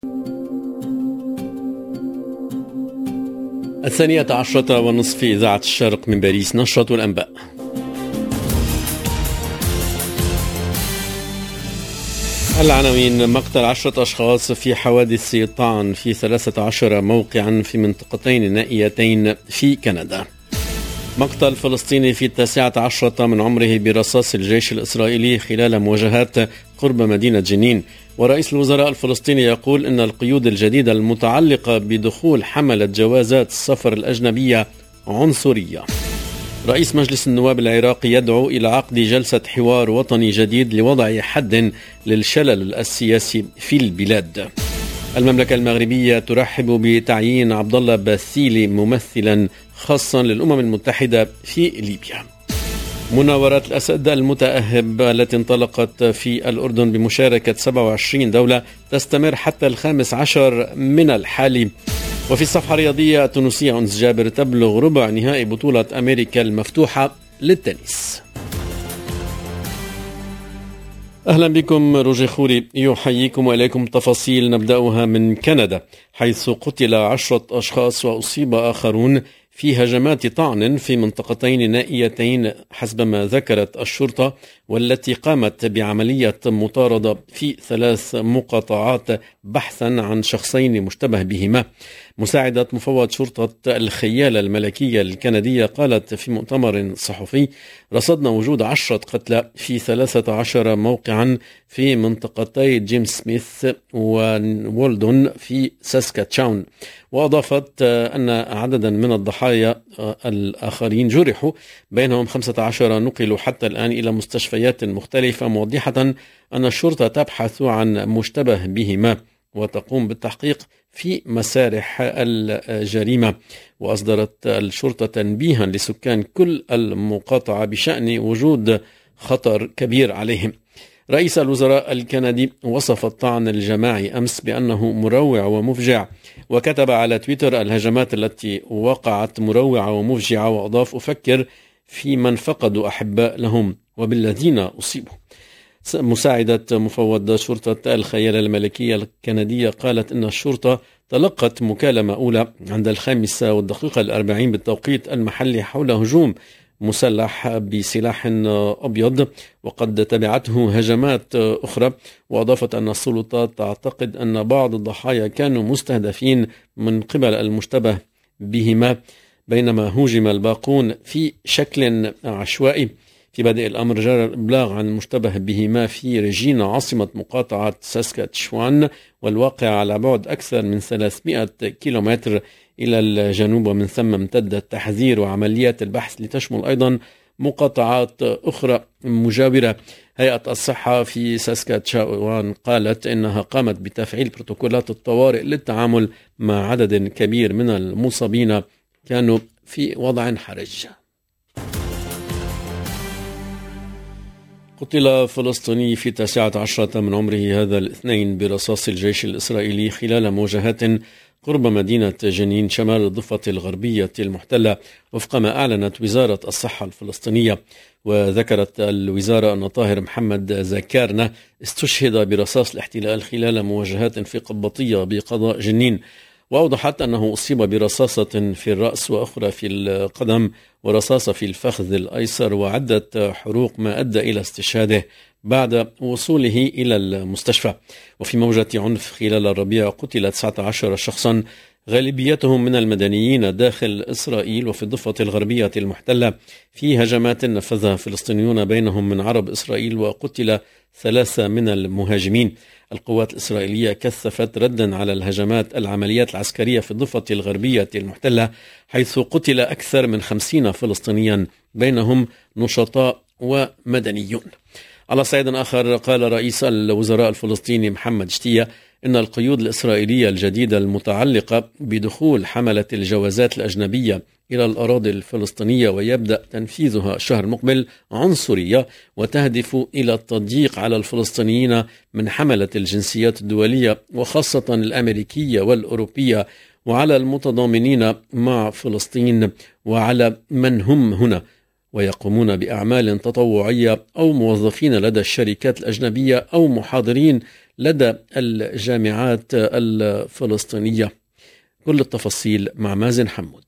12:30 إذاعة الشرق من باريس، نشرة الأنباء. العناوين: مقتل 10 أشخاص في حوادث طعن في 13 موقعا في منطقتين نائيتين في كندا. مقتل فلسطيني في 19 من عمره برصاص الجيش الإسرائيلي خلال مواجهات قرب مدينة جنين. ورئيس الوزراء الفلسطيني يقول إن القيود الجديدة المتعلقة بدخول حملة جوازات السفر الأجنبية عنصرية. رئيس مجلس النواب العراقي يدعو إلى عقد جلسة حوار وطني جديد لوضع حد للشلل السياسي في البلاد. المملكة المغربية ترحب بتعيين عبد الله باثيلي ممثلا خاصا للأمم المتحدة في ليبيا. مناورات الأسد المتأهب التي انطلقت في الأردن بمشاركة 27 دولة تستمر حتى 15 من الحالي. وفي الصفحة الرياضية، التونسية أنس جابر تبلغ ربع نهائي بطولة أمريكا المفتوحة للتنس. أهلا بكم، روجي خوري يحييكم وإليكم تفاصيل. نبدأها من كندا، حيث قتل 10 أشخاص وأصيب آخرون في هجمات طعن في منطقتين نائيتين حسب ما ذكرت الشرطة، والتي قامت بعملية مطاردة في 3 مقاطعات بحثا عن شخصين مشتبه بهما. مساعدة مفوض شرطة الخيالة الملكية الكندية قالت في مؤتمر صحفي: رصدنا وجود 10 قتلى في 13 موقعا في منطقتي جيم سميث وولدون في ساسكاتشاون. وأضافت أن عددا من الضحايا الآخرين جرحوا، بينهم 15 نقلوا حتى الآن إلى مستشفيات مختلفة، موضحة أن الشرطة تبحث عن مشتبه بهما وتقوم بالتحقيق في مسارح الجريمة. وأصدرت الشرطة تنبيها لسكان كل المقاطعة بشأن وجود خطر كبير عليهم. رئيس الوزراء الكندي وصف الطعن الجماعي أمس بأنه مروع ومفجع، وكتب على تويتر: الهجمات التي وقعت مروعة ومفجعة، وأضاف: أفكر في من فقدوا أحباء لهم وبالذين أصيبوا. مساعدة مفوض شرطة الخيالة الملكية الكندية قالت إن الشرطة تلقت مكالمة أولى عند 5:40 بالتوقيت المحلي حول هجوم مسلح بسلاح أبيض، وقد تبعته هجمات أخرى. وأضافت أن السلطات تعتقد أن بعض الضحايا كانوا مستهدفين من قبل المشتبه بهما، بينما هوجم الباقون في شكل عشوائي. في بدء الأمر جرى الإبلاغ عن المشتبه بهما في ريجينا، عاصمة مقاطعة ساسكاتشوان، والواقع على بعد أكثر من 300 كيلومتر إلى الجنوب، ومن ثم امتد التحذير وعمليات البحث لتشمل أيضا مقاطعات أخرى مجاورة. هيئة الصحة في ساسكاتشوان قالت إنها قامت بتفعيل بروتوكولات الطوارئ للتعامل مع عدد كبير من المصابين كانوا في وضع حرج. قتل فلسطيني في 19 من عمره هذا الاثنين برصاص الجيش الإسرائيلي خلال مواجهات قرب مدينة جنين شمال الضفة الغربية المحتلة، وفق ما أعلنت وزارة الصحة الفلسطينية. وذكرت الوزارة أن طاهر محمد زكارنة استشهد برصاص الاحتلال خلال مواجهات في قبطية بقضاء جنين. وأوضحت أنه أصيب برصاصة في الرأس وأخرى في القدم ورصاصة في الفخذ الأيسر، وعدة حروق ما أدى إلى استشهاده بعد وصوله إلى المستشفى. وفي موجة عنف خلال الربيع قتل 19 شخصا، غالبيتهم من المدنيين داخل إسرائيل وفي الضفة الغربية المحتلة، في هجمات نفذها فلسطينيون بينهم من عرب إسرائيل، وقتل 3 من المهاجمين. القوات الإسرائيلية كثفت ردا على العمليات العسكرية في الضفة الغربية المحتلة، حيث قتل أكثر من 50 فلسطينيا بينهم نشطاء ومدنيون. على صعيد آخر، قال رئيس الوزراء الفلسطيني محمد شتية إن القيود الإسرائيلية الجديدة المتعلقة بدخول حملة الجوازات الأجنبية إلى الأراضي الفلسطينية ويبدأ تنفيذها الشهر المقبل عنصرية، وتهدف إلى التضييق على الفلسطينيين من حملة الجنسيات الدولية وخاصة الأمريكية والأوروبية، وعلى المتضامنين مع فلسطين وعلى من هم هنا ويقومون بأعمال تطوعية أو موظفين لدى الشركات الأجنبية أو محاضرين لدى الجامعات الفلسطينية. كل التفاصيل مع مازن حمود.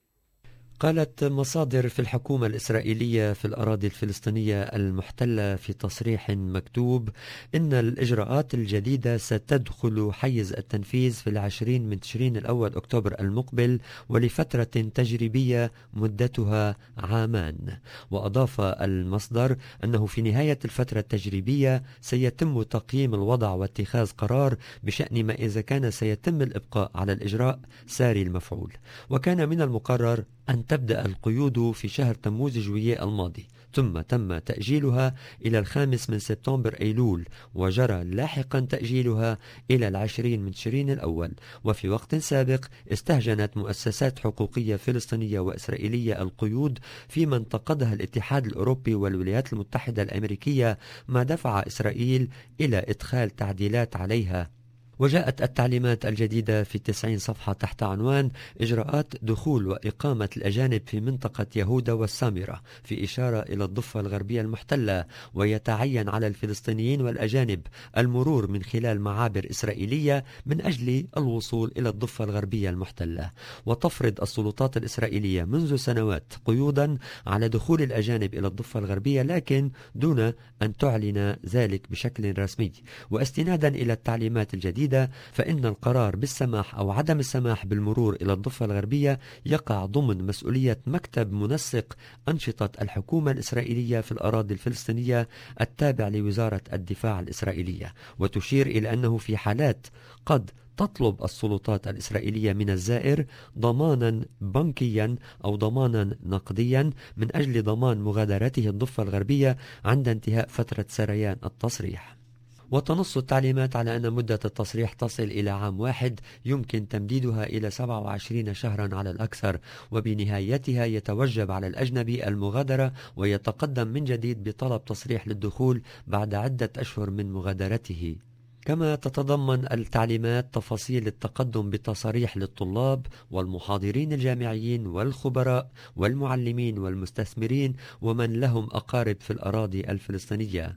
قالت مصادر في الحكومة الإسرائيلية في الأراضي الفلسطينية المحتلة في تصريح مكتوب إن الإجراءات الجديدة ستدخل حيز التنفيذ في 20 من تشرين الأول أكتوبر المقبل ولفترة تجريبية مدتها عامان. وأضاف المصدر أنه في نهاية الفترة التجريبية سيتم تقييم الوضع واتخاذ قرار بشأن ما إذا كان سيتم الإبقاء على الإجراء ساري المفعول. وكان من المقرر أن تبدأ القيود في شهر تموز جويلية الماضي، ثم تم تأجيلها إلى 5 من سبتمبر أيلول، وجرى لاحقا تأجيلها إلى 20 من تشرين الأول. وفي وقت سابق استهجنت مؤسسات حقوقية فلسطينية وإسرائيلية القيود فيما انتقدها الاتحاد الأوروبي والولايات المتحدة الأمريكية، ما دفع إسرائيل إلى إدخال تعديلات عليها. وجاءت التعليمات الجديدة في 90 صفحة تحت عنوان إجراءات دخول وإقامة الأجانب في منطقة يهودا والسامرة، في إشارة إلى الضفة الغربية المحتلة، ويتعين على الفلسطينيين والأجانب المرور من خلال معابر إسرائيلية من أجل الوصول إلى الضفة الغربية المحتلة. وتفرض السلطات الإسرائيلية منذ سنوات قيودا على دخول الأجانب إلى الضفة الغربية، لكن دون أن تعلن ذلك بشكل رسمي. واستنادا إلى التعليمات الجديدة فإن القرار بالسماح أو عدم السماح بالمرور إلى الضفة الغربية يقع ضمن مسؤولية مكتب منسق أنشطة الحكومة الإسرائيلية في الأراضي الفلسطينية التابع لوزارة الدفاع الإسرائيلية. وتشير إلى أنه في حالات قد تطلب السلطات الإسرائيلية من الزائر ضمانا بنكيا أو ضمانا نقديا من أجل ضمان مغادرته الضفة الغربية عند انتهاء فترة سريان التصريح. وتنص التعليمات على أن مدة التصريح تصل إلى عام واحد، يمكن تمديدها إلى 27 شهرا على الأكثر، وبنهايتها يتوجب على الأجنبي المغادرة ويتقدم من جديد بطلب تصريح للدخول بعد عدة أشهر من مغادرته. كما تتضمن التعليمات تفاصيل التقدم بتصاريح للطلاب والمحاضرين الجامعيين والخبراء والمعلمين والمستثمرين ومن لهم أقارب في الأراضي الفلسطينية.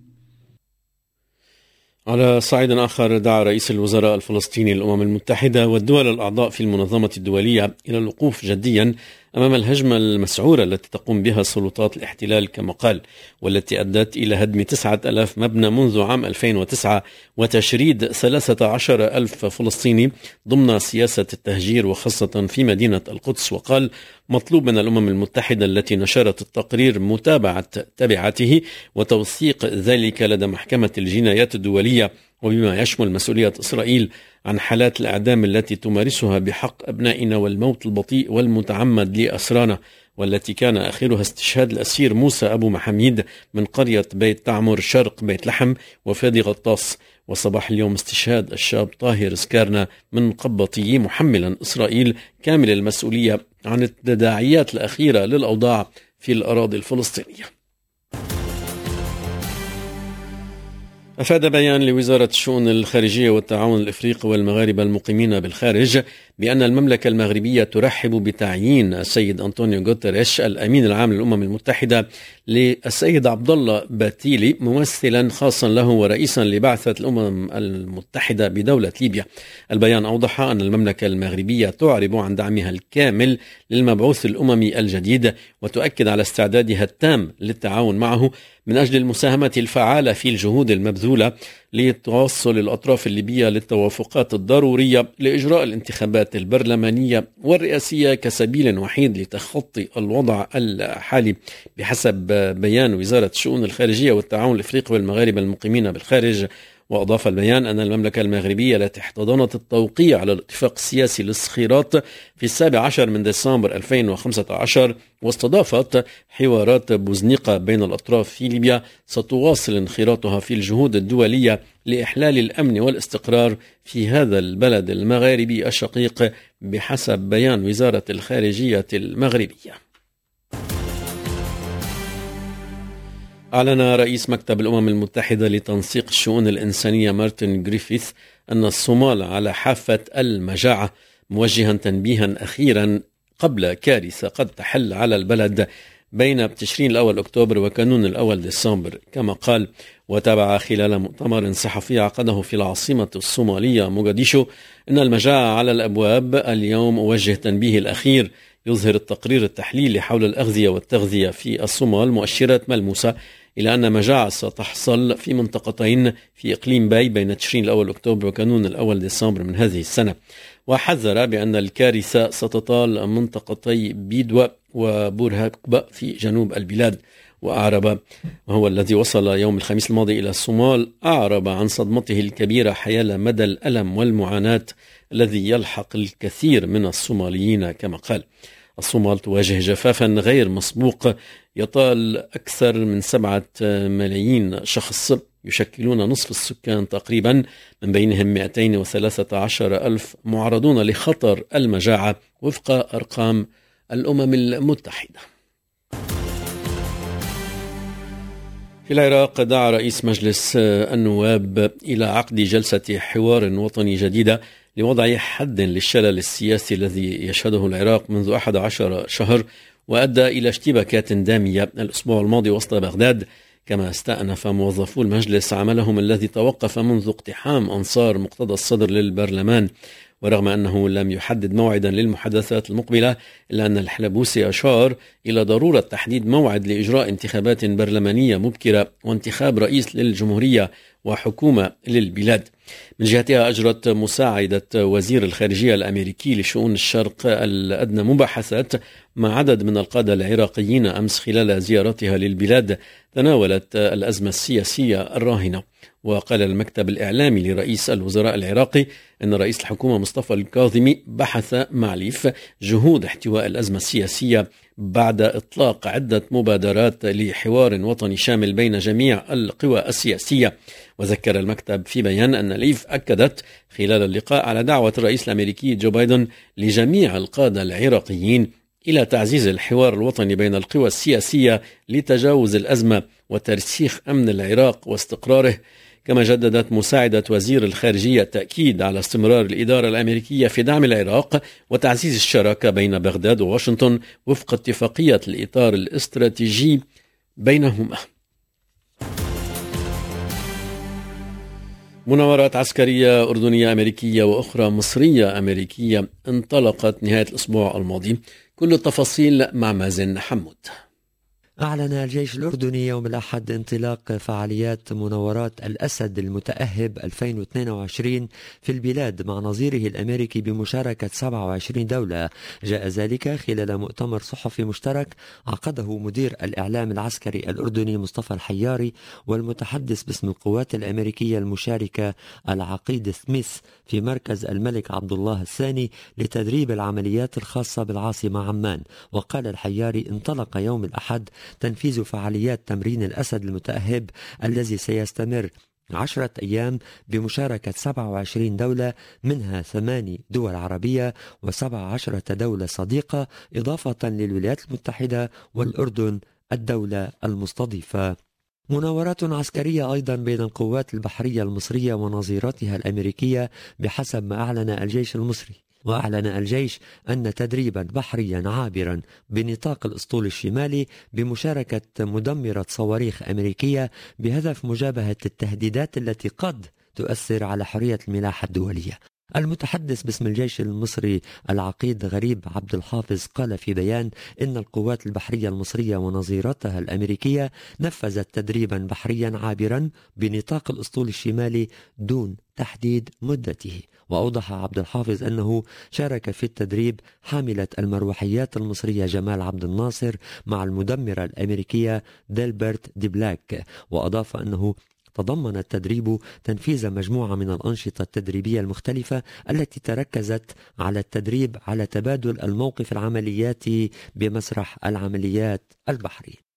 على صعيد آخر، دعا رئيس الوزراء الفلسطيني للأمم المتحدة والدول الأعضاء في المنظمة الدولية إلى الوقوف جديا أمام الهجمة المسعورة التي تقوم بها سلطات الاحتلال كما قال، والتي أدت إلى هدم 9000 مبنى منذ عام 2009 وتشريد 13,000 فلسطيني ضمن سياسة التهجير وخاصة في مدينة القدس. وقال مطلوب من الأمم المتحدة التي نشرت التقرير متابعة تبعاته وتوثيق ذلك لدى محكمة الجنايات الدولية، وبما يشمل مسؤولية إسرائيل عن حالات الإعدام التي تمارسها بحق أبنائنا والموت البطيء والمتعمد لأسرانا، والتي كان آخرها استشهاد الأسير موسى أبو محميد من قرية بيت تعمر شرق بيت لحم وفادي غطاس، وصباح اليوم استشهاد الشاب طاهر سكارنا من قبطي، محملا إسرائيل كامل المسؤولية عن التداعيات الأخيرة للأوضاع في الأراضي الفلسطينية. أفاد بيان لوزارة الشؤون الخارجية والتعاون الإفريقي والمغاربة المقيمين بالخارج بأن المملكة المغربية ترحب بتعيين السيد أنطونيو غوتيريش الأمين العام للأمم المتحدة للسيد عبد الله باتيلي ممثلا خاصا له ورئيسا لبعثة الأمم المتحدة بدولة ليبيا. البيان أوضح أن المملكة المغربية تعرب عن دعمها الكامل للمبعوث الأممي الجديد، وتؤكد على استعدادها التام للتعاون معه من أجل المساهمة الفعالة في الجهود المبذولة لتوصل الأطراف الليبية للتوافقات الضرورية لإجراء الانتخابات البرلمانية والرئاسية كسبيل وحيد لتخطي الوضع الحالي. بحسب بيان وزارة الشؤون الخارجية والتعاون الإفريقي والمغاربة المقيمين بالخارج، وأضاف البيان أن المملكة المغربية التي احتضنت التوقيع على الاتفاق السياسي للصخيرات في 17 من ديسمبر 2015 واستضافت حوارات بوزنيقة بين الأطراف في ليبيا ستواصل انخراطها في الجهود الدولية لإحلال الأمن والاستقرار في هذا البلد المغاربي الشقيق بحسب بيان وزارة الخارجية المغربية. أعلن رئيس مكتب الأمم المتحدة لتنسيق الشؤون الإنسانية مارتن غريفيث أن الصومال على حافة المجاعة، موجها تنبيها أخيرا قبل كارثة قد تحل على البلد بين تشرين الأول أكتوبر وكانون الأول ديسمبر. كما قال وتابع خلال مؤتمر صحفي عقده في العاصمة الصومالية موغاديشو إن المجاعة على الأبواب اليوم وجه تنبيه الأخير. يظهر التقرير التحليلي حول الأغذية والتغذية في الصومال مؤشرات ملموسة إلى أن مجاعة ستحصل في منطقتين في إقليم باي بين تشرين الأول أكتوبر وكانون الأول ديسمبر من هذه السنة. وحذر بأن الكارثة ستطال منطقتي بيدوى وبورهاكبة في جنوب البلاد. وأعرب وهو الذي وصل يوم الخميس الماضي إلى الصومال أعرب عن صدمته الكبيرة حيال مدى الألم والمعاناة الذي يلحق الكثير من الصوماليين. كما قال الصومال تواجه جفافا غير مسبوق يطال أكثر من 7 ملايين شخص يشكلون نصف السكان تقريبا، من بينهم 213 ألف معرضون لخطر المجاعة وفق أرقام الأمم المتحدة. في العراق دعا رئيس مجلس النواب إلى عقد جلسة حوار وطني جديدة لوضع حد للشلل السياسي الذي يشهده العراق منذ 11 شهر وأدى إلى اشتباكات دامية الأسبوع الماضي وسط بغداد. كما استأنف موظفو المجلس عملهم الذي توقف منذ اقتحام أنصار مقتدى الصدر للبرلمان. ورغم أنه لم يحدد موعدا للمحادثات المقبلة إلا أن الحلبوسي أشار إلى ضرورة تحديد موعد لإجراء انتخابات برلمانية مبكرة وانتخاب رئيس للجمهورية وحكومة للبلاد. من جهتها أجرت مساعدة وزير الخارجية الأمريكي لشؤون الشرق الأدنى مباحثات مع عدد من القادة العراقيين أمس خلال زيارتها للبلاد تناولت الأزمة السياسية الراهنة. وقال المكتب الإعلامي لرئيس الوزراء العراقي أن رئيس الحكومة مصطفى الكاظمي بحث مع ليف جهود احتواء الأزمة السياسية بعد إطلاق عدة مبادرات لحوار وطني شامل بين جميع القوى السياسية. وذكر المكتب في بيان أن ليف أكدت خلال اللقاء على دعوة الرئيس الأمريكي جو بايدن لجميع القادة العراقيين إلى تعزيز الحوار الوطني بين القوى السياسية لتجاوز الأزمة وترسيخ أمن العراق واستقراره. كما جددت مساعدة وزير الخارجية التأكيد على استمرار الإدارة الأمريكية في دعم العراق وتعزيز الشراكة بين بغداد وواشنطن وفق اتفاقية الإطار الاستراتيجي بينهما. مناورات عسكرية أردنية أمريكية وأخرى مصرية أمريكية انطلقت نهاية الأسبوع الماضي. كل التفاصيل مع مازن حمود. أعلن الجيش الأردني يوم الأحد انطلاق فعاليات مناورات الأسد المتأهب 2022 في البلاد مع نظيره الأمريكي بمشاركة 27 دولة. جاء ذلك خلال مؤتمر صحفي مشترك عقده مدير الإعلام العسكري الأردني مصطفى الحياري والمتحدث باسم القوات الأمريكية المشاركة العقيد سميث في مركز الملك عبد الله الثاني لتدريب العمليات الخاصة بالعاصمة عمان. وقال الحياري انطلق يوم الأحد تنفيذ فعاليات تمرين الأسد المتأهب الذي سيستمر 10 أيام بمشاركة 27 دولة منها 8 دول عربية و17 دولة صديقة إضافة للولايات المتحدة والأردن الدولة المستضيفة. مناورات عسكرية أيضا بين القوات البحرية المصرية ونظيرتها الأمريكية بحسب ما أعلن الجيش المصري. وأعلن الجيش أن تدريبا بحريا عابرا بنطاق الأسطول الشمالي بمشاركة مدمرة صواريخ أمريكية بهدف مجابهة التهديدات التي قد تؤثر على حرية الملاحة الدولية. المتحدث باسم الجيش المصري العقيد غريب عبد الحافظ قال في بيان إن القوات البحرية المصرية ونظيرتها الأمريكية نفذت تدريبا بحريا عابرا بنطاق الأسطول الشمالي دون تحديد مدته. وأوضح عبد الحافظ أنه شارك في التدريب حاملة المروحيات المصرية جمال عبد الناصر مع المدمرة الأمريكية ديلبرت دي بلاك. وأضاف أنه تضمن التدريب تنفيذ مجموعة من الأنشطة التدريبية المختلفة التي تركزت على التدريب على تبادل الموقف العملياتي بمسرح العمليات البحري.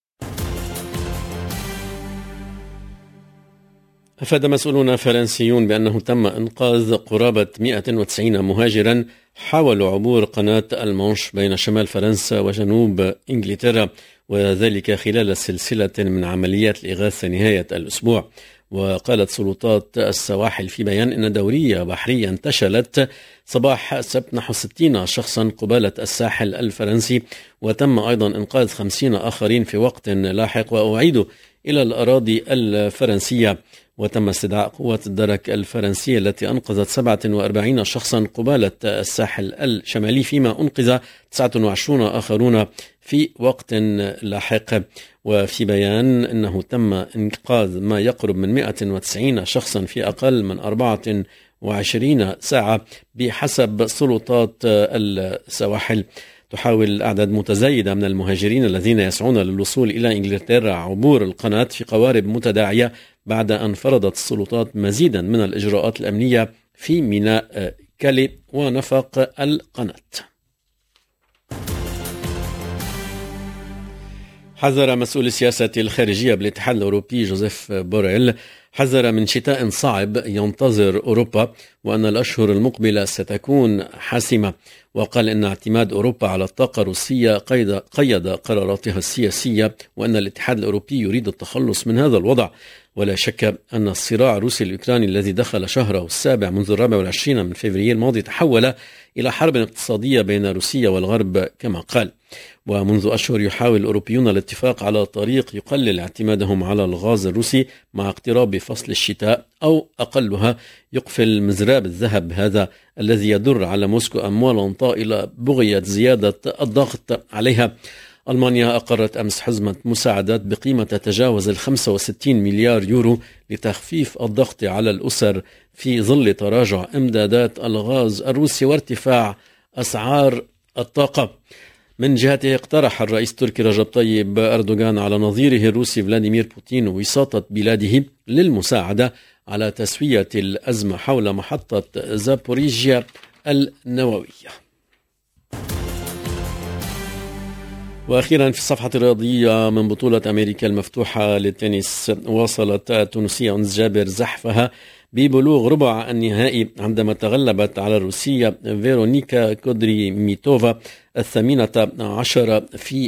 أفاد مسؤولون فرنسيون بأنه تم إنقاذ قرابة 190 مهاجرا حاولوا عبور قناة المانش بين شمال فرنسا وجنوب إنجلترا، وذلك خلال سلسلة من عمليات الإغاثة نهاية الأسبوع. وقالت سلطات السواحل في بيان إن دورية بحرية انتشلت صباح السبت نحو 60 شخصا قبالة الساحل الفرنسي، وتم أيضا إنقاذ 50 آخرين في وقت لاحق وأعيدوا إلى الأراضي الفرنسية. وتم استدعاء قوات الدرك الفرنسية التي أنقذت 47 شخصا قبالة الساحل الشمالي، فيما أنقذ 29 آخرون في وقت لاحق. وفي بيان أنه تم إنقاذ ما يقرب من 190 شخصا في أقل من 24 ساعة بحسب سلطات السواحل. تحاول أعداد متزايدة من المهاجرين الذين يسعون للوصول إلى إنجلترا عبور القناة في قوارب متداعية بعد أن فرضت السلطات مزيدا من الإجراءات الأمنية في ميناء كالي ونفق القناة. حذر مسؤول السياسة الخارجية بالاتحاد الأوروبي جوزيف بوريل حذر من شتاء صعب ينتظر أوروبا، وأن الأشهر المقبلة ستكون حاسمة. وقال إن اعتماد أوروبا على الطاقة الروسية قيد قراراتها السياسية، وأن الاتحاد الأوروبي يريد التخلص من هذا الوضع. ولا شك أن الصراع الروسي الأوكراني الذي دخل شهره السابع منذ 24 من فبراير الماضي تحول إلى حرب اقتصادية بين روسيا والغرب كما قال. ومنذ أشهر يحاول الأوروبيون الاتفاق على طريق يقلل اعتمادهم على الغاز الروسي مع اقتراب فصل الشتاء، أو أقلها يقفل مزراب الذهب هذا الذي يدر على موسكو أموالا طائلة بغية زيادة الضغط عليها. ألمانيا أقرت أمس حزمة مساعدات بقيمة تتجاوز 65 مليار يورو لتخفيف الضغط على الأسر في ظل تراجع إمدادات الغاز الروسي وارتفاع أسعار الطاقة. من جهته اقترح الرئيس التركي رجب طيب أردوغان على نظيره الروسي فلاديمير بوتين وساطة بلاده للمساعدة على تسوية الأزمة حول محطة زابوريجيا النووية. وأخيرا في الصفحة الرياضية من بطولة أمريكا المفتوحة للتنس، واصلت التونسية أنس جابر زحفها ببلوغ ربع النهائي عندما تغلبت على الروسية فيرونيكا كودريميتوفا 18 في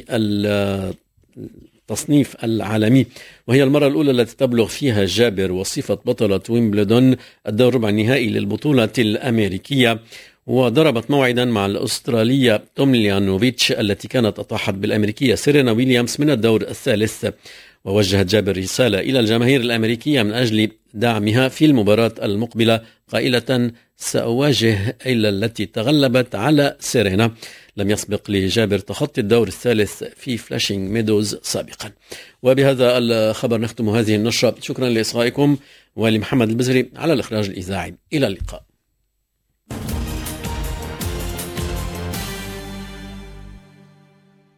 التصنيف العالمي، وهي المرة الأولى التي تبلغ فيها جابر وصفة بطلة ويمبلدون الدور ربع النهائي للبطولة الأمريكية. وضربت موعدا مع الأسترالية تومليانوفيتش التي كانت أطاحت بالأمريكية سيرينا ويليامز من الدور الثالث. ووجهت جابر رسالة إلى الجماهير الأمريكية من أجل دعمها في المباراة المقبلة قائلة: سأواجه إلا التي تغلبت على سيرينا. لم يسبق لجابر تخطي الدور الثالث في فلاشينغ ميدوز سابقا. وبهذا الخبر نختم هذه النشرة. شكرا لإصغائكم ولمحمد البزري على الإخراج الإذاعي. إلى اللقاء.